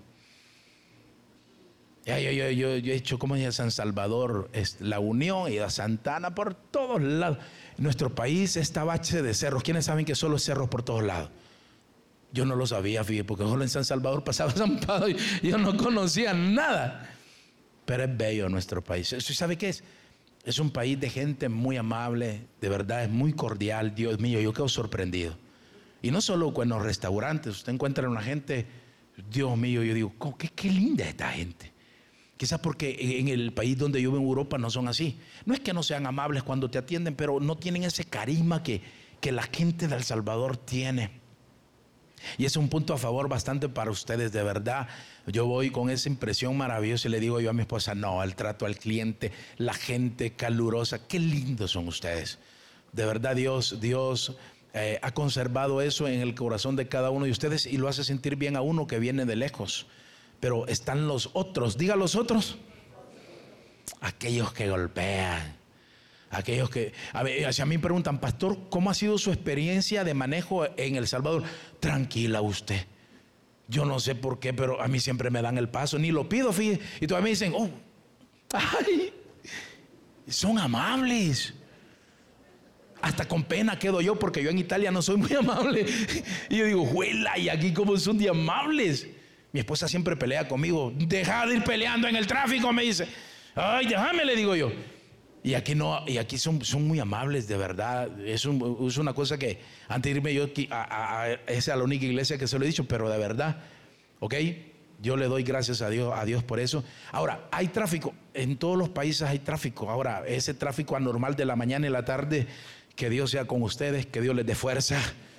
Yo he hecho, como dice San Salvador, La Unión y a Santa Ana, por todos lados. Nuestro país está bache de cerros. ¿Quiénes saben que solo cerros por todos lados? Yo no lo sabía, fíjate, porque solo en San Salvador pasaba zampado y yo no conocía nada. Pero es bello nuestro país. ¿Sabe qué es? Es un país de gente muy amable, de verdad, es muy cordial. Dios mío, yo quedo sorprendido. Y no solo con los restaurantes, usted encuentra una gente, Dios mío, yo digo, qué linda esta gente. Quizás porque en el país donde yo vivo, en Europa, no son así. No es que no sean amables cuando te atienden, pero no tienen ese carisma que la gente de El Salvador tiene. Y es un punto a favor bastante para ustedes, de verdad. Yo voy con esa impresión maravillosa y le digo yo a mi esposa, no, el trato al cliente, la gente calurosa, qué lindos son ustedes. De verdad, Dios ha conservado eso en el corazón de cada uno de ustedes y lo hace sentir bien a uno que viene de lejos. Pero están los otros, diga los otros, aquellos que golpean, aquellos que, si a mí me preguntan, pastor, ¿cómo ha sido su experiencia de manejo en El Salvador? Tranquila usted, yo no sé por qué, pero a mí siempre me dan el paso, ni lo pido, fíjate, y todavía me dicen, son amables. Hasta con pena quedo yo, porque yo en Italia no soy muy amable. Y yo digo, juela, y aquí como son de amables. Mi esposa siempre pelea conmigo. Deja de ir peleando en el tráfico, me dice. Ay, déjame, le digo yo. Y aquí no, y aquí son muy amables, de verdad. Es una cosa que antes de irme yo esa es la única iglesia que se lo he dicho, pero de verdad, ¿ok? Yo le doy gracias a Dios por eso. Ahora, hay tráfico. En todos los países hay tráfico. Ahora, ese tráfico anormal de la mañana y la tarde, que Dios sea con ustedes, que Dios les dé fuerza.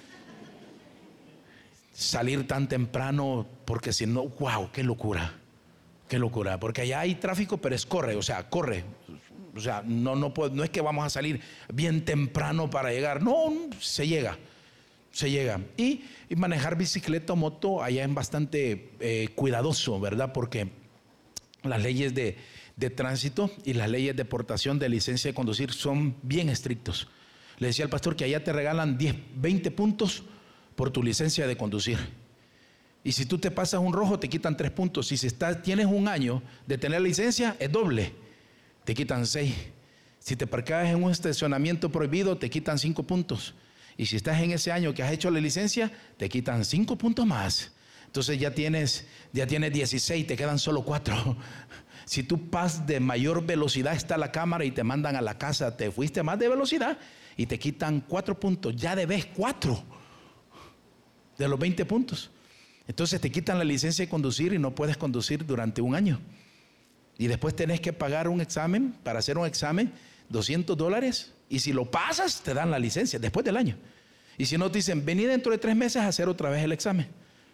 Salir tan temprano, porque si no, wow, qué locura, porque allá hay tráfico, pero corre, no es que vamos a salir bien temprano para llegar, no, se llega, y manejar bicicleta o moto allá es bastante cuidadoso, ¿verdad? Porque las leyes de tránsito y las leyes de portación de licencia de conducir son bien estrictos. Le decía al pastor que allá te regalan 20 puntos por tu licencia de conducir. Y si tú te pasas un rojo, te quitan 3 puntos. Y si tienes un año de tener licencia, es doble. Te quitan 6. Si te parqueas en un estacionamiento prohibido, te quitan 5 puntos. Y si estás en ese año que has hecho la licencia, te quitan 5 puntos más. Entonces ya tienes 16, te quedan solo 4. Si tú pasas de mayor velocidad, está la cámara y te mandan a la casa, te fuiste más de velocidad y te quitan 4 puntos. Ya debes 4 de los 20 puntos. Entonces te quitan la licencia de conducir y no puedes conducir durante un año. Y después tenés que pagar un examen, para hacer un examen, $200. Y si lo pasas, te dan la licencia después del año. Y si no, te dicen, vení dentro de 3 meses a hacer otra vez el examen.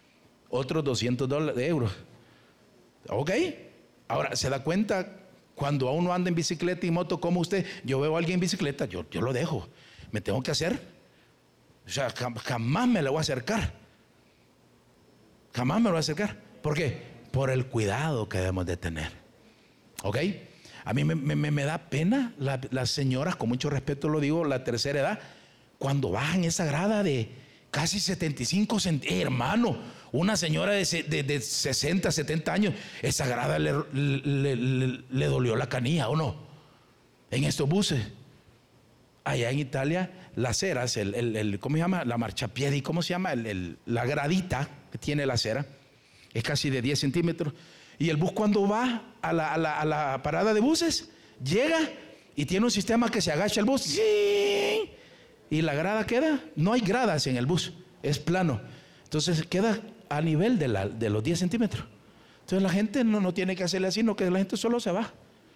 otros $200. Ok. Ahora, ¿se da cuenta cuando a uno anda en bicicleta y moto como usted? Yo veo a alguien en bicicleta, yo lo dejo. Me tengo que hacer. O sea, jamás me le voy a acercar. Jamás me lo voy a acercar. ¿Por qué? Por el cuidado que debemos de tener. ¿Ok? A mí me da pena las señoras, con mucho respeto lo digo, la tercera edad, cuando bajan esa grada de casi 75 centímetros. Hermano, una señora de 60, 70 años, esa grada le dolió la canilla, ¿o no? En estos buses. Allá en Italia, las aceras, ¿cómo se llama? La marchapiedi, ¿cómo se llama? La gradita que tiene la acera, es casi de 10 centímetros. Y el bus, cuando va a la parada de buses, llega y tiene un sistema que se agacha el bus. ¡Sí! Y la grada queda, no hay gradas en el bus, es plano. Entonces queda a nivel de los 10 centímetros. Entonces la gente no tiene que hacerle así, sino que la gente solo se va.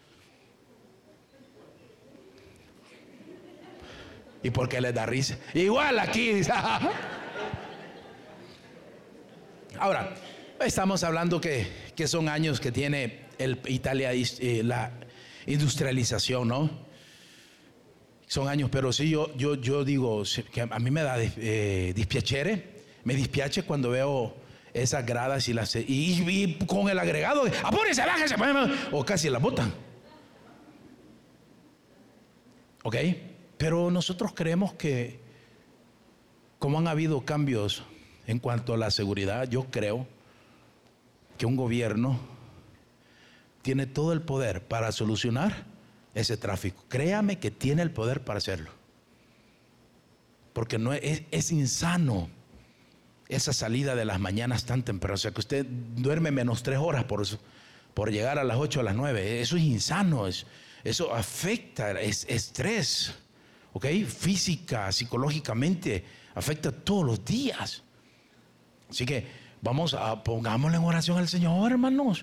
¿Y por qué les da risa? Igual aquí. Ahora, estamos hablando que son años que tiene Italia, la industrialización, ¿no? Son años, pero sí yo digo que a mí me da dispiacere, me dispiace cuando veo esas gradas y con el agregado de apúrese, bájese, o casi las botan. ¿Ok? Pero nosotros creemos que, como han habido cambios en cuanto a la seguridad, yo creo que un gobierno tiene todo el poder para solucionar ese tráfico. Créame que tiene el poder para hacerlo. Porque no es insano esa salida de las mañanas tan temprano. O sea, que usted duerme menos 3 horas por llegar a las 8 o a las 9. Eso es insano. Eso afecta, es estrés. ¿Ok? Física, psicológicamente, afecta todos los días. Así que pongámosle en oración al Señor, hermanos.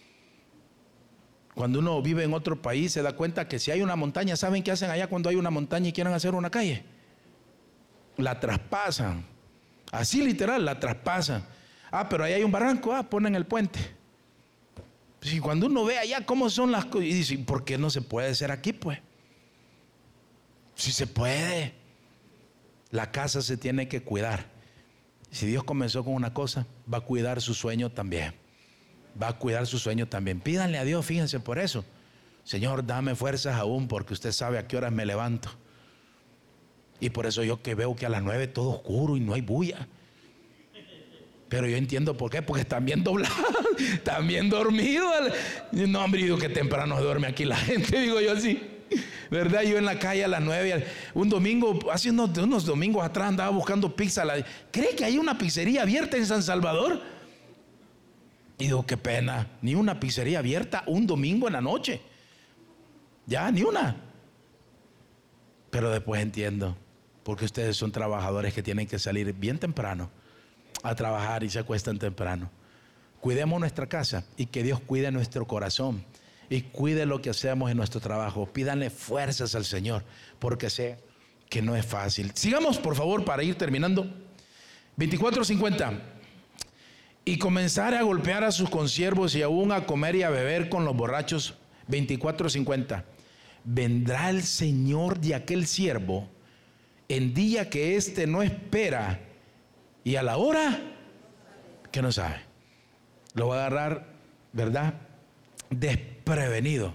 Cuando uno vive en otro país se da cuenta que si hay una montaña, ¿saben qué hacen allá cuando hay una montaña y quieren hacer una calle? La traspasan. Así literal, la traspasan. Pero ahí hay un barranco, ponen el puente. Y cuando uno ve allá cómo son las cosas, y dice, ¿por qué no se puede hacer aquí, pues? Si se puede. La casa se tiene que cuidar. Si Dios comenzó con una cosa, va a cuidar su sueño también. Va a cuidar su sueño también. Pídanle a Dios, fíjense por eso. Señor, dame fuerzas aún, porque usted sabe a qué horas me levanto. Y por eso yo que veo que a las 9 todo oscuro y no hay bulla. Pero yo entiendo por qué, porque están bien doblados, están bien dormidos. No, hombre, digo que temprano duerme aquí la gente, digo yo así. ¿Verdad? Yo en la calle a las 9, un domingo, hace unos domingos atrás andaba buscando pizza. ¿Cree que hay una pizzería abierta en San Salvador? Y digo, qué pena, ni una pizzería abierta un domingo en la noche. Ya, ni una. Pero después entiendo, porque ustedes son trabajadores que tienen que salir bien temprano a trabajar y se acuestan temprano. Cuidemos nuestra casa y que Dios cuide nuestro corazón. Y cuide lo que hacemos en nuestro trabajo. Pídanle fuerzas al Señor, porque sé que no es fácil. Sigamos, por favor, para ir terminando. 24:50. Y comenzar a golpear a sus consiervos y aún a comer y a beber con los borrachos. 24:50. Vendrá el Señor de aquel siervo en día que éste no espera y a la hora que no sabe. Lo va a agarrar, ¿verdad?, desprevenido.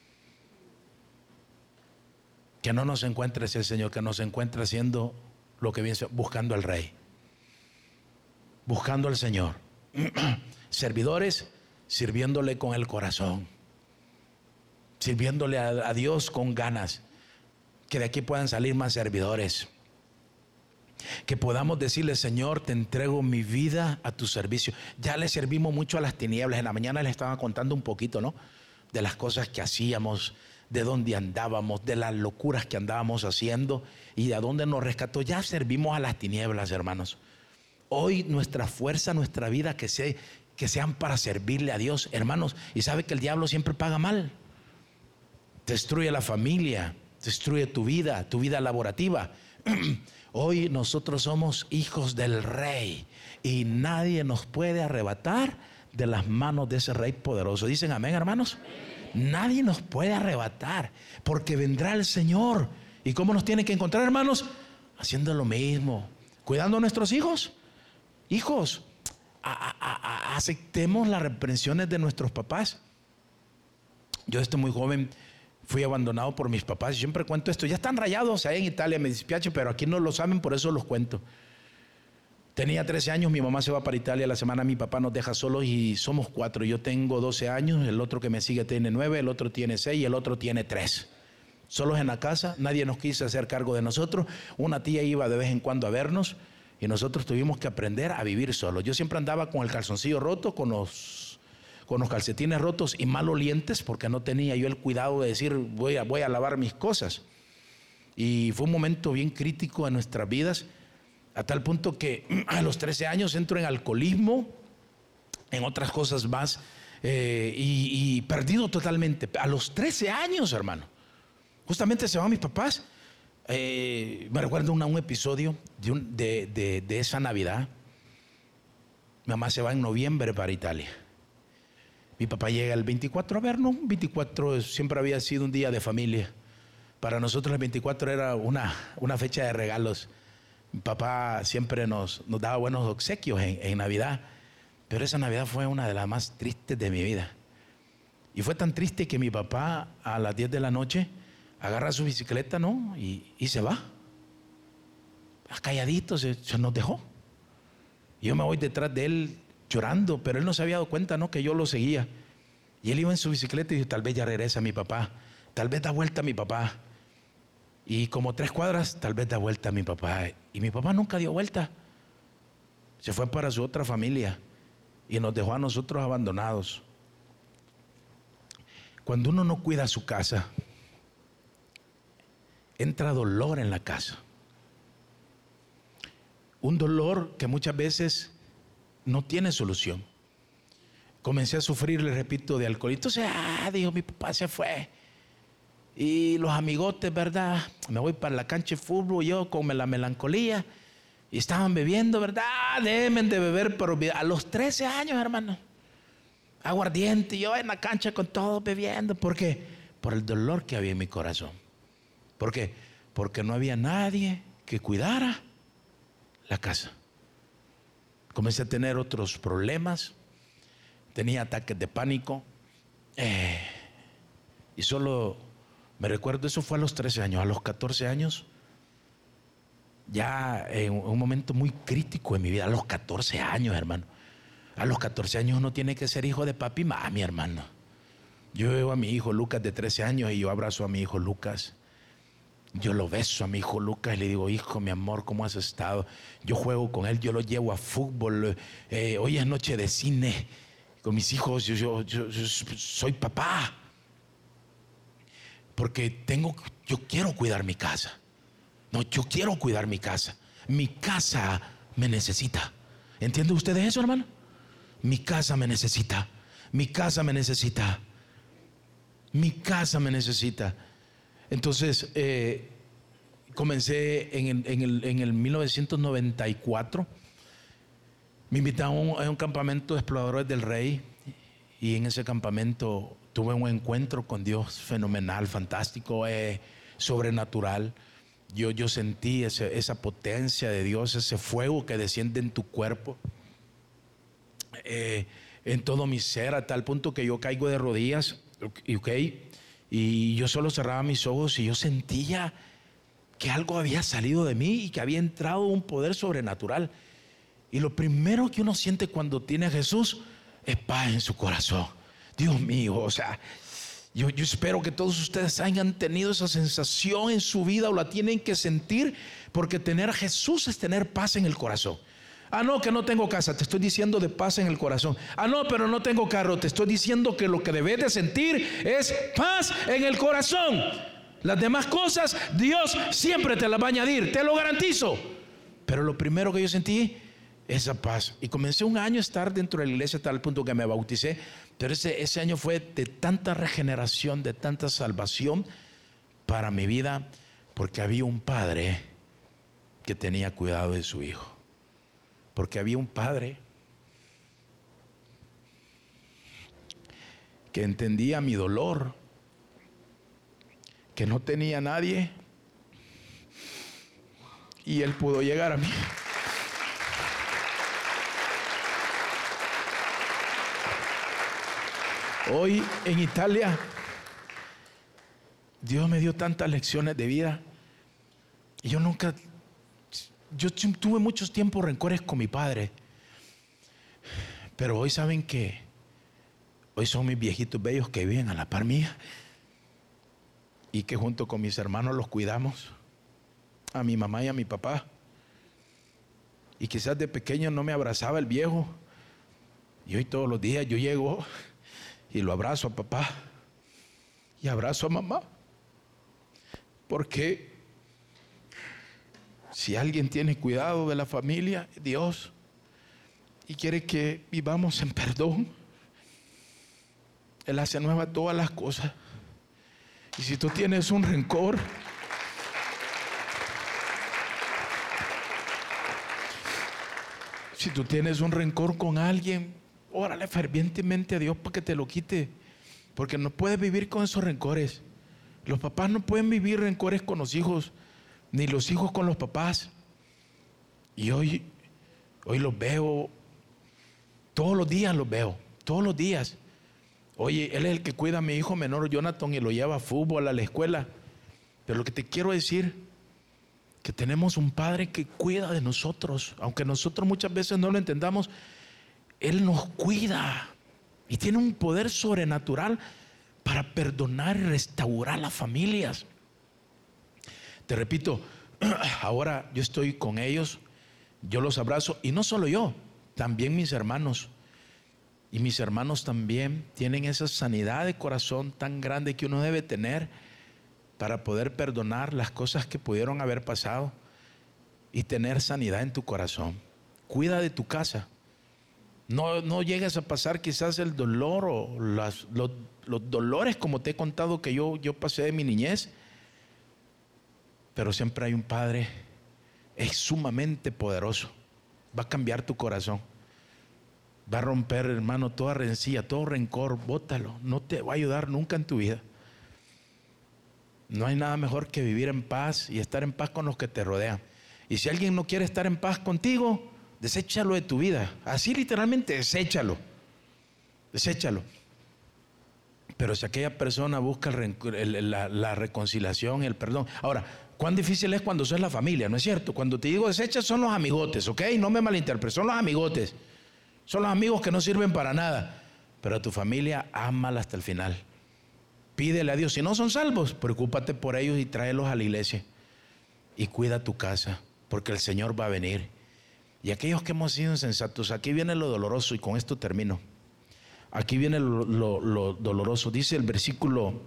Que no nos encuentre ese Señor, que nos encuentre haciendo lo que viene, buscando al Rey, buscando al Señor. Servidores sirviéndole con el corazón, sirviéndole a Dios con ganas. Que de aquí puedan salir más servidores. Que podamos decirle, Señor, te entrego mi vida a tu servicio. Ya le servimos mucho a las tinieblas. En la mañana les estaba contando un poquito, ¿no?, de las cosas que hacíamos, de dónde andábamos, de las locuras que andábamos haciendo y de a dónde nos rescató. Ya servimos a las tinieblas, hermanos. Hoy nuestra fuerza, nuestra vida, que sean para servirle a Dios, hermanos. Y sabe que el diablo siempre paga mal. Destruye la familia, destruye tu vida laborativa. Hoy nosotros somos hijos del Rey y nadie nos puede arrebatar de las manos de ese Rey poderoso. ¿Dicen amén, hermanos? Nadie nos puede arrebatar, porque vendrá el Señor. ¿Y cómo nos tiene que encontrar, hermanos? Haciendo lo mismo, cuidando a nuestros hijos. Hijos, aceptemos las reprensiones de nuestros papás. Yo desde muy joven fui abandonado por mis papás. Siempre cuento esto. Ya están rayados ahí en Italia, me dispiace, pero aquí no lo saben, por eso los cuento. Tenía 13 años, mi mamá se va para Italia, a la semana mi papá nos deja solos y somos 4. Yo tengo 12 años, el otro que me sigue tiene 9, el otro tiene 6 y el otro tiene 3. Solos en la casa, nadie nos quiso hacer cargo de nosotros. Una tía iba de vez en cuando a vernos y nosotros tuvimos que aprender a vivir solos. Yo siempre andaba con el calzoncillo roto, con los calcetines rotos y malolientes, porque no tenía yo el cuidado de decir voy a lavar mis cosas. Y fue un momento bien crítico en nuestras vidas, a tal punto que a los 13 años entro en alcoholismo, en otras cosas más, y perdido totalmente. A los 13 años, hermano. Justamente se van mis papás. Me recuerdo un episodio de esa Navidad. Mi mamá se va en noviembre para Italia. Mi papá llega el 24 a vernos. 24 siempre había sido un día de familia. Para nosotros el 24 era una fecha de regalos. Mi papá siempre nos daba buenos obsequios en Navidad, pero esa Navidad fue una de las más tristes de mi vida. Y fue tan triste que mi papá a las 10 de la noche agarra su bicicleta, ¿no? Y se va. Calladito, se nos dejó. Y yo me voy detrás de él llorando, pero él no se había dado cuenta, ¿no?, que yo lo seguía. Y él iba en su bicicleta y dijo, tal vez ya regresa mi papá, tal vez da vuelta mi papá. Y como 3 cuadras, tal vez da vuelta mi papá. Y mi papá nunca dio vuelta. Se fue para su otra familia y nos dejó a nosotros abandonados. Cuando uno no cuida su casa, entra dolor en la casa. Un dolor que muchas veces no tiene solución. Comencé a sufrir, les repito, de alcohol. Entonces, dijo, mi papá se fue. Y los amigotes, ¿verdad? Me voy para la cancha de fútbol, yo con la melancolía. Y estaban bebiendo, ¿verdad? Deben de beber, pero a los 13 años, hermano. Aguardiente, yo en la cancha con todos bebiendo. ¿Por qué? Por el dolor que había en mi corazón. ¿Por qué? Porque no había nadie que cuidara la casa. Comencé a tener otros problemas. Tenía ataques de pánico. Y solo me recuerdo, eso fue a los 13 años. A los 14 años, ya en un momento muy crítico en mi vida. A los 14 años, hermano. A los 14 años uno tiene que ser hijo de papi y mami, hermano. Yo veo a mi hijo Lucas de 13 años y yo abrazo a mi hijo Lucas. Yo lo beso a mi hijo Lucas y le digo, hijo, mi amor, ¿cómo has estado? Yo juego con él, yo lo llevo a fútbol. Hoy es noche de cine con mis hijos. Yo soy papá. Porque yo quiero cuidar mi casa. No, yo quiero cuidar mi casa. Mi casa me necesita. ¿Entienden ustedes eso, hermano? Mi casa me necesita. Mi casa me necesita. Mi casa me necesita. Entonces, comencé en el 1994. Me invitaron a un campamento de exploradores del Rey. Y en ese campamento tuve un encuentro con Dios fenomenal, fantástico, sobrenatural. Yo sentí esa potencia de Dios, ese fuego que desciende en tu cuerpo, en todo mi ser, a tal punto que yo caigo de rodillas, y yo solo cerraba mis ojos y yo sentía que algo había salido de mí y que había entrado un poder sobrenatural. Y lo primero que uno siente cuando tiene a Jesús es paz en su corazón. Dios mío, o sea, yo espero que todos ustedes hayan tenido esa sensación en su vida o la tienen que sentir, porque tener a Jesús es tener paz en el corazón. No, que no tengo casa, te estoy diciendo de paz en el corazón. No, pero no tengo carro, te estoy diciendo que lo que debes de sentir es paz en el corazón. Las demás cosas Dios siempre te las va a añadir, te lo garantizo. Pero lo primero que yo sentí, esa paz. Y comencé un año a estar dentro de la iglesia a tal punto que me bauticé. Pero ese año fue de tanta regeneración, de tanta salvación para mi vida, porque había un padre que tenía cuidado de su hijo. Porque había un padre que entendía mi dolor, que no tenía nadie, y él pudo llegar a mí. Hoy en Italia, Dios me dio tantas lecciones de vida. Y yo tuve muchos tiempos rencores con mi padre. Pero hoy saben que hoy son mis viejitos bellos que viven a la par mía. Y que junto con mis hermanos los cuidamos. A mi mamá y a mi papá. Y quizás de pequeño no me abrazaba el viejo. Y hoy todos los días yo llego y lo abrazo a papá. Y abrazo a mamá. Porque si alguien tiene cuidado de la familia, Dios, y quiere que vivamos en perdón, Él hace nueva todas las cosas. Y si tú tienes un rencor, si tú tienes un rencor con alguien, órale fervientemente a Dios para que te lo quite, porque no puedes vivir con esos rencores. Los papás no pueden vivir rencores con los hijos, ni los hijos con los papás. Y hoy los veo, todos los días los veo, todos los días. Oye, él es el que cuida a mi hijo menor, Jonathan, y lo lleva a fútbol, a la escuela. Pero lo que te quiero decir, que tenemos un Padre que cuida de nosotros. Aunque nosotros muchas veces no lo entendamos, Él nos cuida. Y tiene un poder sobrenatural para perdonar y restaurar las familias. Te repito, ahora yo estoy con ellos, yo los abrazo, y no solo yo, también mis hermanos. Y mis hermanos también tienen esa sanidad de corazón tan grande que uno debe tener para poder perdonar las cosas que pudieron haber pasado y tener sanidad en tu corazón. Cuida de tu casa. No llegues a pasar quizás el dolor o los dolores como te he contado que yo pasé de mi niñez. Pero siempre hay un Padre, es sumamente poderoso. Va a cambiar tu corazón. Va a romper, hermano, toda rencilla, todo rencor, bótalo. No te va a ayudar nunca en tu vida. No hay nada mejor que vivir en paz y estar en paz con los que te rodean. Y si alguien no quiere estar en paz contigo, deséchalo de tu vida. Así literalmente, deséchalo. Pero si aquella persona busca la reconciliación, el perdón. Ahora, cuán difícil es cuando sos la familia, ¿no es cierto? Cuando te digo desecha, son los amigotes, ¿ok? No me malinterpretes, son los amigotes. Son los amigos que no sirven para nada. Pero a tu familia, ámala hasta el final. Pídele a Dios. Si no son salvos, preocúpate por ellos y tráelos a la iglesia. Y cuida tu casa, porque el Señor va a venir. Y aquellos que hemos sido insensatos, aquí viene lo doloroso, y con esto termino. Aquí viene lo doloroso. Dice el versículo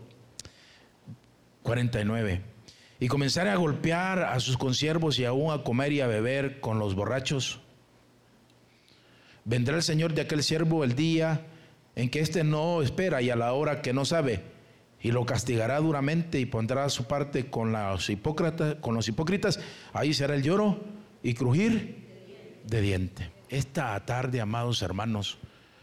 49. Y comenzaré a golpear a sus consiervos y aún a comer y a beber con los borrachos. Vendrá el Señor de aquel siervo el día en que éste no espera y a la hora que no sabe, y lo castigará duramente y pondrá su parte con los hipócritas. Ahí será el lloro y crujir de diente. Esta tarde, amados hermanos,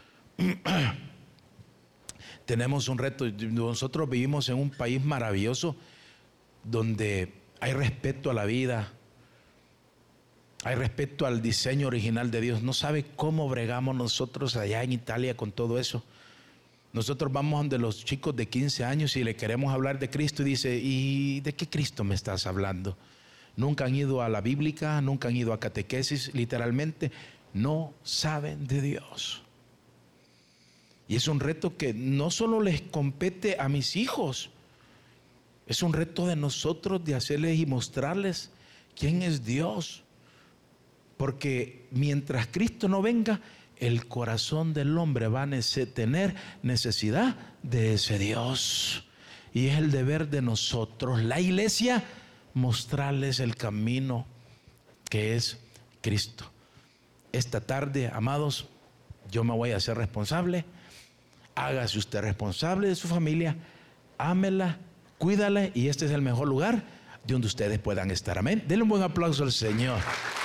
tenemos un reto. Nosotros vivimos en un país maravilloso donde hay respeto a la vida, hay respeto al diseño original de Dios. No sabe cómo bregamos nosotros allá en Italia con todo eso. Nosotros vamos donde los chicos de 15 años y le queremos hablar de Cristo y dice, ¿y de qué Cristo me estás hablando? Nunca han ido a la bíblica, nunca han ido a catequesis, literalmente no saben de Dios. Y es un reto que no solo les compete a mis hijos, es un reto de nosotros de hacerles y mostrarles quién es Dios. Porque mientras Cristo no venga, el corazón del hombre va a tener necesidad de ese Dios. Y es el deber de nosotros, la iglesia, mostrarles el camino que es Cristo. Esta tarde, amados, yo me voy a hacer responsable. Hágase usted responsable de su familia, ámela, cuídala, y este es el mejor lugar de donde ustedes puedan estar. Amén. Denle un buen aplauso al Señor.